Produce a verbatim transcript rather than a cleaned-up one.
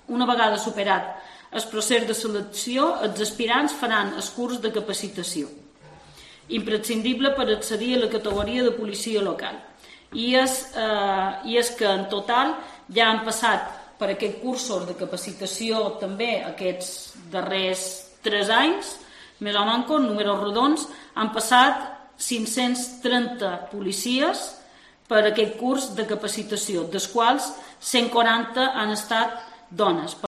Una vegada superat el procés de selecció, els aspirants faran el curs de capacitació, imprescindible per accedir a la categoria de policia local. I és, eh, i és que en total ja han passat per aquests cursos de capacitació també aquests darrers tres anys, més o menys, números rodons, han passat cinc-cents trenta policies per aquest curs de capacitació, dels quals cent quaranta han estat dones.